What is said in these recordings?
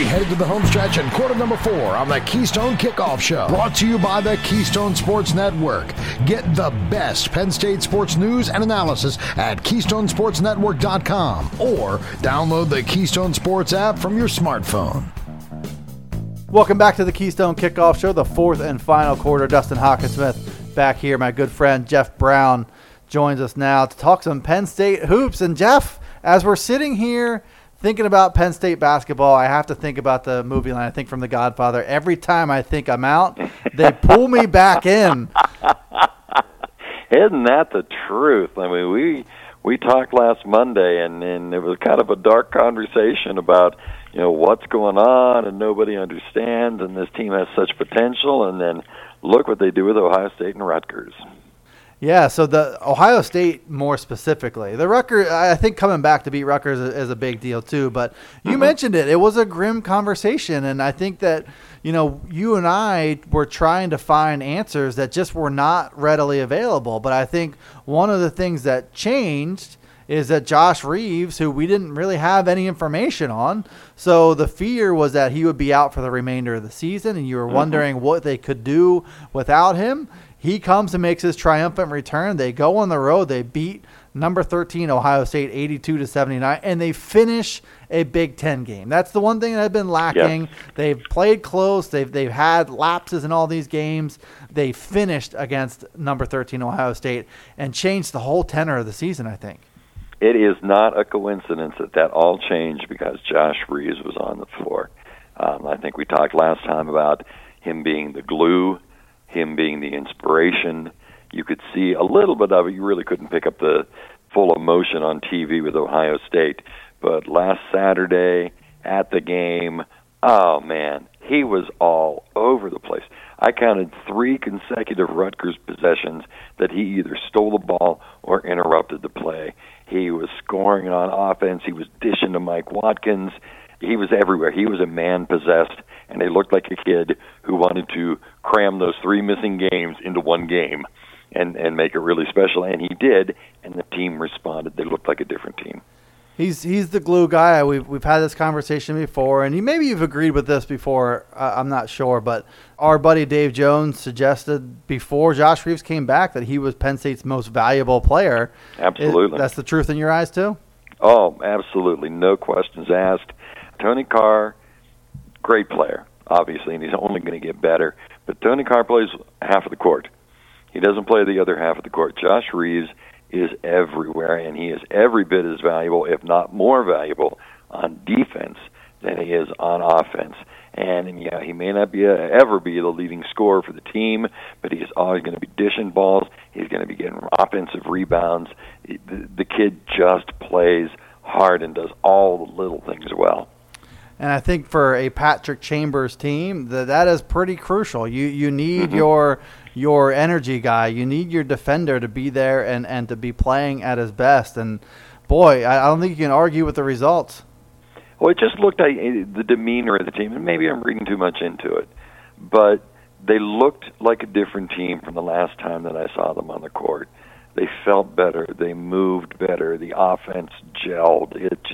headed to the home stretch in quarter number 4 on the Keystone Kickoff Show. Brought to you by the Keystone Sports Network. Get the best Penn State sports news and analysis at KeystoneSportsNetwork.com or download the Keystone Sports app from your smartphone. Welcome back to the Keystone Kickoff Show, the fourth and final quarter. Dustin Hawkinsmith back here. My good friend Jeff Brown joins us now to talk some Penn State hoops. And Jeff, as we're sitting here thinking about Penn State basketball, I have to think about the movie line, I think, from The Godfather. Every time I think I'm out, they pull me back in. Isn't that the truth? I mean, we talked last Monday, and it was kind of a dark conversation about, what's going on, and nobody understands, and this team has such potential, and then look what they do with Ohio State and Rutgers. Yeah, so the Ohio State more specifically. The Rutgers, I think coming back to beat Rutgers is a big deal too, but you mentioned it. It was a grim conversation, and I think that, you and I were trying to find answers that just were not readily available. But I think one of the things that changed is that Josh Reeves, who we didn't really have any information on, so the fear was that he would be out for the remainder of the season, and you were wondering what they could do without him. He comes and makes his triumphant return. They go on the road. They beat number 13 Ohio State 82-79, and they finish a Big Ten game. That's the one thing that had been lacking. Yep. They've played close. They've had lapses in all these games. They finished against number 13 Ohio State and changed the whole tenor of the season, I think. It is not a coincidence that all changed because Josh Reeves was on the floor. I think we talked last time about him being the glue, him being the inspiration. You could see a little bit of it. You really couldn't pick up the full emotion on TV with Ohio State. But last Saturday at the game, oh, man, he was all over the place. I counted 3 consecutive Rutgers possessions that he either stole the ball or interrupted the play. He was scoring on offense. He was dishing to Mike Watkins. He was everywhere. He was a man-possessed, and he looked like a kid who wanted to cram those 3 missing games into one game and make it really special, and he did, and the team responded. They looked like a different team. He's the glue guy. We've had this conversation before, and maybe you've agreed with this before. I'm not sure, but our buddy Dave Jones suggested before Josh Reeves came back that he was Penn State's most valuable player. Absolutely. That's the truth in your eyes too? Oh, absolutely. No questions asked. Tony Carr, great player, obviously, and he's only going to get better. But Tony Carr plays half of the court. He doesn't play the other half of the court. Josh Reeves is everywhere, and he is every bit as valuable, if not more valuable, on defense than he is on offense. And yeah, he may not ever be the leading scorer for the team, but he is always going to be dishing balls. He's going to be getting offensive rebounds. The kid just plays hard and does all the little things well. And I think for a Patrick Chambers team, that is pretty crucial. You need your energy guy. You need your defender to be there and to be playing at his best. And, boy, I don't think you can argue with the results. Well, it just looked like the demeanor of the team, and maybe I'm reading too much into it, but they looked like a different team from the last time that I saw them on the court. They felt better. They moved better. The offense gelled.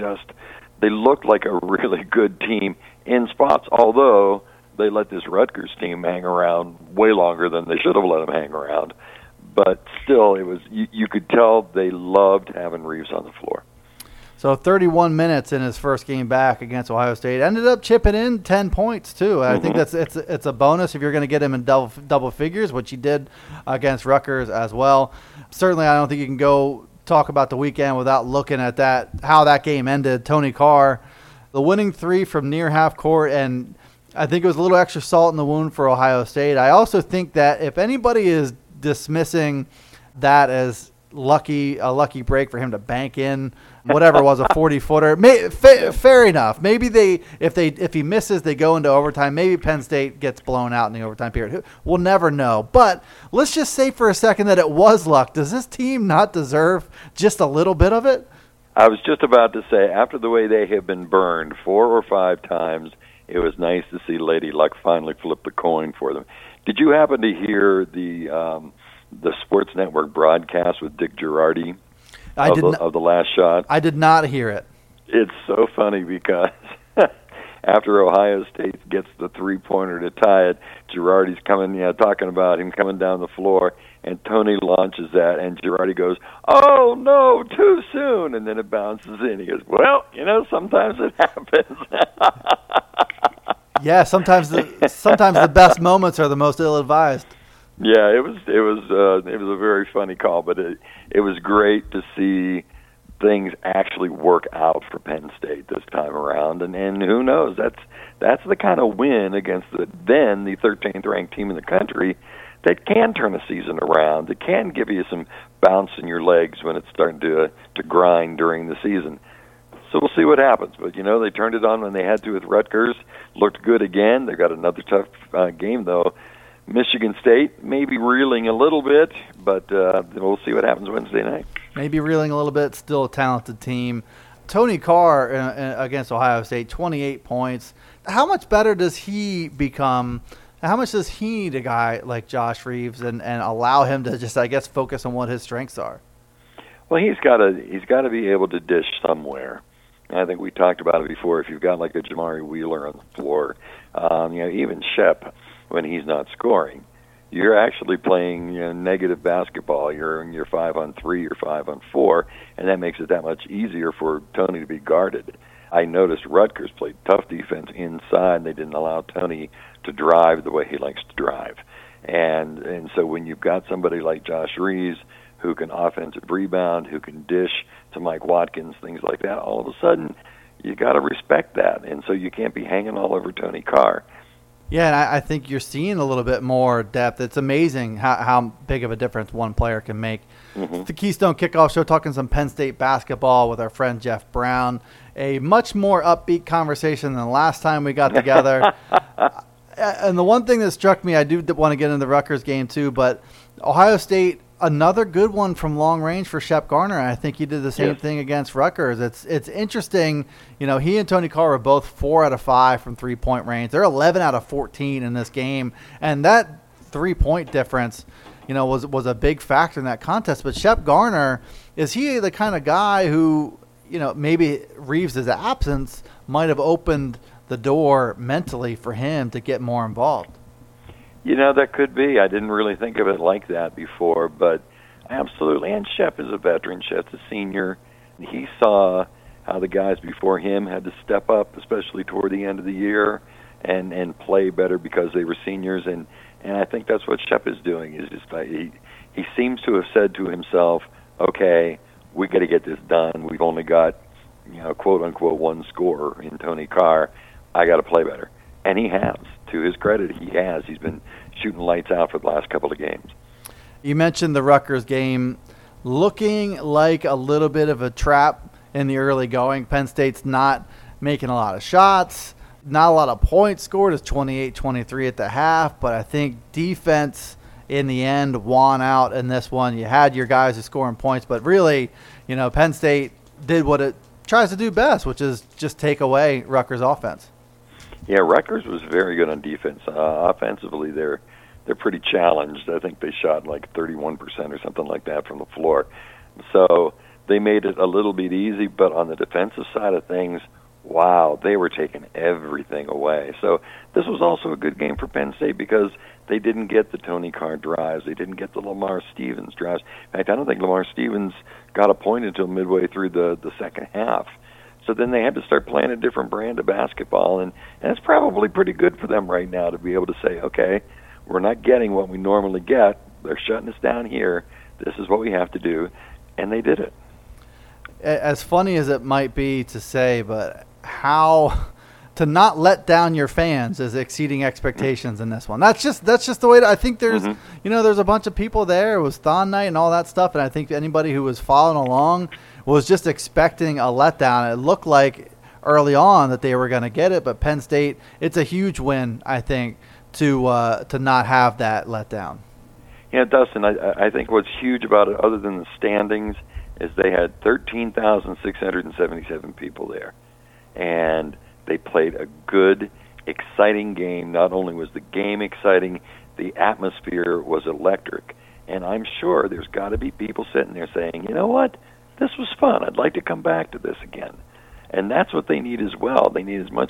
They looked like a really good team in spots, although they let this Rutgers team hang around way longer than they should have let them hang around. But still, it was you could tell they loved having Reeves on the floor. So 31 minutes in his first game back against Ohio State. Ended up chipping in 10 points, too. I think it's a bonus if you're going to get him in double figures, which he did against Rutgers as well. Certainly, I don't think you can go talk about the weekend without looking at how that game ended. Tony Carr, the winning 3 from near half court, and I think it was a little extra salt in the wound for Ohio State. I also think that if anybody is dismissing that as a lucky break for him to bank in whatever it was, a 40-footer, fair enough. Maybe if he misses, they go into overtime. Maybe Penn State gets blown out in the overtime period. We'll never know. But let's just say for a second that it was luck. Does this team not deserve just a little bit of it? I was just about to say, after the way they have been burned 4 or 5 times, it was nice to see Lady Luck finally flip the coin for them. Did you happen to hear the Sports Network broadcast with Dick Girardi of the last shot? I did not hear it. It's so funny because after Ohio State gets the three-pointer to tie it, Girardi's coming, talking about him coming down the floor, and Tony launches that, and Girardi goes, "Oh no, too soon!" And then it bounces in. He goes, "Well, sometimes it happens." Yeah, sometimes the best moments are the most ill-advised. Yeah, it was a very funny call, but it was great to see things actually work out for Penn State this time around, and who knows, that's the kind of win against the 13th ranked team in the country that can turn a season around, that can give you some bounce in your legs when it's starting to grind during the season. So we'll see what happens. But, they turned it on when they had to with Rutgers, looked good again. They've got another tough game, though. Michigan State maybe reeling a little bit, but we'll see what happens Wednesday night. Maybe reeling a little bit, still a talented team. Tony Carr against Ohio State, 28 points. How much better does he become? How much does he need a guy like Josh Reeves and allow him to just, I guess, focus on what his strengths are? Well, he's got to be able to dish somewhere. And I think we talked about it before. If you've got like a Jamari Wheeler on the floor, even Shep, when he's not scoring, you're actually playing negative basketball. You're 5-on-3, you're 5-on-4, and that makes it that much easier for Tony to be guarded. I noticed Rutgers played tough defense inside. They didn't allow Tony to drive the way he likes to drive. And so when you've got somebody like Josh Reeves who can offensive rebound, who can dish to Mike Watkins, things like that, all of a sudden you got to respect that. And so you can't be hanging all over Tony Carr. Yeah, and I think you're seeing a little bit more depth. It's amazing how big of a difference one player can make. Mm-hmm. It's the Keystone Kickoff Show, talking some Penn State basketball with our friend Jeff Brown. A much more upbeat conversation than the last time we got together. And the one thing that struck me, I do want to get into the Rutgers game too, but Ohio State, another good one from long range for Shep Garner. I think he did the same thing against Rutgers. It's interesting. He and Tony Carr were both 4 out of 5 from three-point range. They're 11 out of 14 in this game, and that 3-point difference, was a big factor in that contest. But Shep Garner, is he the kind of guy who, maybe Reeves' absence might have opened the door mentally for him to get more involved? That could be. I didn't really think of it like that before, but absolutely. And Shep is a veteran. Shep's a senior. He saw how the guys before him had to step up, especially toward the end of the year, and play better because they were seniors. And I think that's what Shep is doing. Is just he seems to have said to himself, "Okay, we got to get this done. We've only got, quote unquote, one scorer in Tony Carr. I got to play better." And he has. To his credit, he has. He's been shooting lights out for the last couple of games. You mentioned the Rutgers game looking like a little bit of a trap in the early going. Penn State's not making a lot of shots, not a lot of points scored. It's 28-23 at the half, but I think defense in the end won out in this one. You had your guys who scoring points, but really, Penn State did what it tries to do best, which is just take away Rutgers' offense. Yeah, Rutgers was very good on defense. Offensively, they're pretty challenged. I think they shot like 31% or something like that from the floor. So they made it a little bit easy, but on the defensive side of things, wow, they were taking everything away. So this was also a good game for Penn State because they didn't get the Tony Carr drives. They didn't get the Lamar Stevens drives. In fact, I don't think Lamar Stevens got a point until midway through the second half. So then they had to start playing a different brand of basketball, and it's probably pretty good for them right now to be able to say, okay, we're not getting what we normally get. They're shutting us down here. This is what we have to do, and they did it. As funny as it might be to say, but how to not let down your fans is exceeding expectations in this one. That's just the way I think there's, there's a bunch of people there. It was Thon night and all that stuff, and I think anybody who was following along was just expecting a letdown. It looked like early on that they were going to get it, but Penn State, it's a huge win, I think, to not have that letdown. Yeah, Dustin, I think what's huge about it, other than the standings, is they had 13,677 people there, and they played a good, exciting game. Not only was the game exciting, the atmosphere was electric, and I'm sure there's got to be people sitting there saying, you know what? This was fun. I'd like to come back to this again. And that's what they need as well. They need as much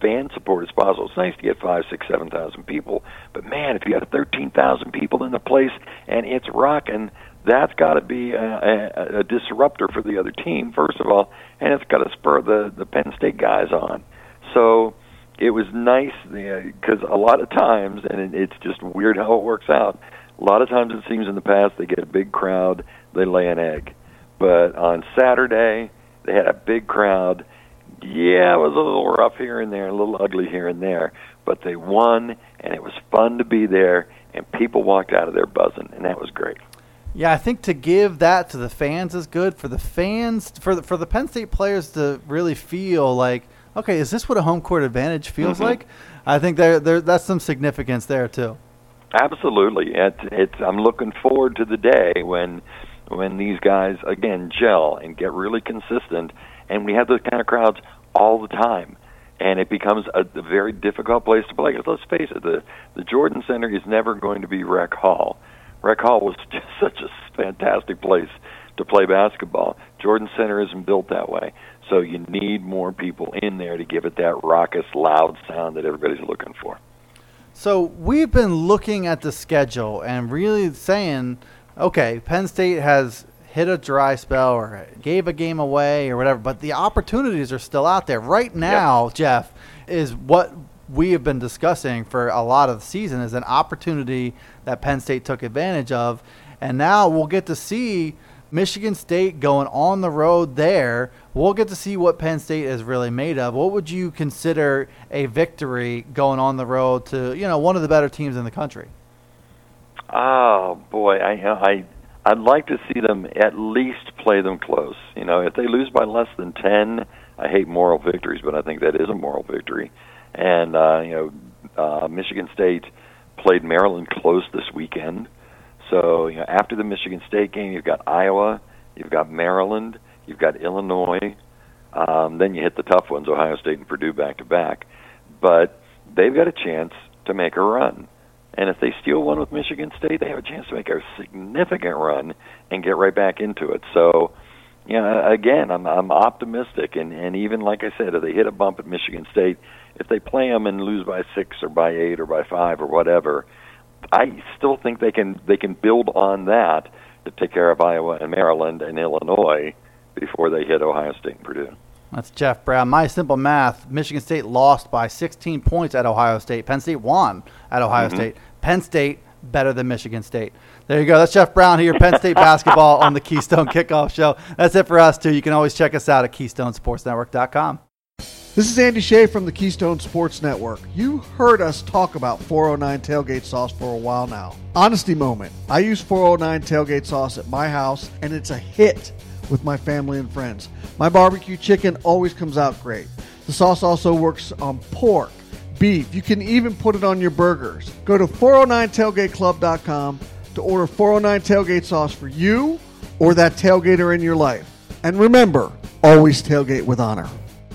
fan support as possible. It's nice to get 5,000, 6,000, 7,000 people, but man, if you got 13,000 people in the place and it's rocking, that's got to be a disruptor for the other team, first of all, and it's got to spur the Penn State guys on. So it was nice because a lot of times, and it's just weird how it works out, a lot of times it seems in the past they get a big crowd, they lay an egg. But on Saturday, they had a big crowd. Yeah, it was a little rough here and there, a little ugly here and there, but they won, and it was fun to be there, and people walked out of there buzzing, and that was great. Yeah, I think to give that to the fans is good. For the fans, for the Penn State players to really feel like, okay, is this what a home court advantage feels like? I think that's some significance there too. Absolutely. I'm looking forward to the day when these guys, again, gel and get really consistent, and we have those kind of crowds all the time. And it becomes a very difficult place to play. Because let's face it, the Jordan Center is never going to be Rec Hall. Rec Hall was just such a fantastic place to play basketball. Jordan Center isn't built that way. So you need more people in there to give it that raucous, loud sound that everybody's looking for. So we've been looking at the schedule and really saying, okay, Penn State has hit a dry spell or gave a game away or whatever, but the opportunities are still out there. Right now, yep. Jeff, is what we have been discussing for a lot of the season is an opportunity that Penn State took advantage of. And now we'll get to see Michigan State going on the road there. We'll get to see what Penn State is really made of. What would you consider a victory going on the road to, one of the better teams in the country? Oh, boy. I'd like to see them at least play them close. If they lose by less than 10, I hate moral victories, but I think that is a moral victory. And, Michigan State played Maryland close this weekend. So, after the Michigan State game, you've got Iowa, you've got Maryland, you've got Illinois. Then you hit the tough ones, Ohio State and Purdue back-to-back. But they've got a chance to make a run. And if they steal one with Michigan State, they have a chance to make a significant run and get right back into it. So, again, I'm optimistic. And even, like I said, if they hit a bump at Michigan State, if they play them and lose by 6 or by 8 or by 5 or whatever, I still think they can build on that to take care of Iowa and Maryland and Illinois before they hit Ohio State and Purdue. That's Jeff Brown. My simple math, Michigan State lost by 16 points at Ohio State. Penn State won at Ohio State. Penn State better than Michigan State. There you go. That's Jeff Brown here, Penn State basketball on the Keystone Kickoff Show. That's it for us, too. You can always check us out at KeystoneSportsNetwork.com. This is Andy Shea from the Keystone Sports Network. You heard us talk about 409 Tailgate Sauce for a while now. Honesty moment. I use 409 Tailgate Sauce at my house, and it's a hit with my family and friends. My barbecue chicken always comes out great. The sauce also works on pork, beef. You can even put it on your burgers. Go to 409tailgateclub.com to order 409 Tailgate Sauce for you or that tailgater in your life. And remember, always tailgate with honor.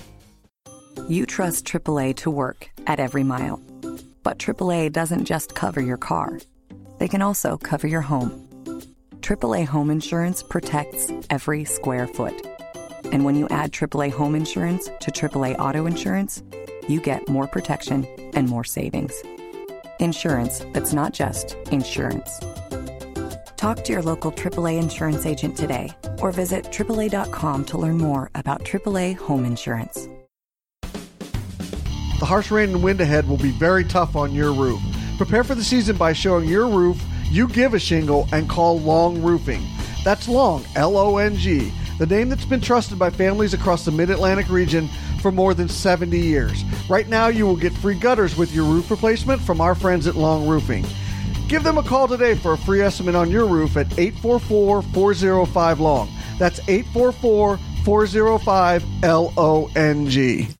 You trust AAA to work at every mile. But AAA doesn't just cover your car. They can also cover your home. AAA Home Insurance protects every square foot. And when you add AAA Home Insurance to AAA Auto Insurance, you get more protection and more savings. Insurance that's not just insurance. Talk to your local AAA insurance agent today or visit AAA.com to learn more about AAA Home Insurance. The harsh rain and wind ahead will be very tough on your roof. Prepare for the season by showing your roof you give a shingle and call Long Roofing. That's Long, L-O-N-G, the name that's been trusted by families across the Mid-Atlantic region for more than 70 years. Right now, you will get free gutters with your roof replacement from our friends at Long Roofing. Give them a call today for a free estimate on your roof at 844-405-LONG. That's 844-405-LONG.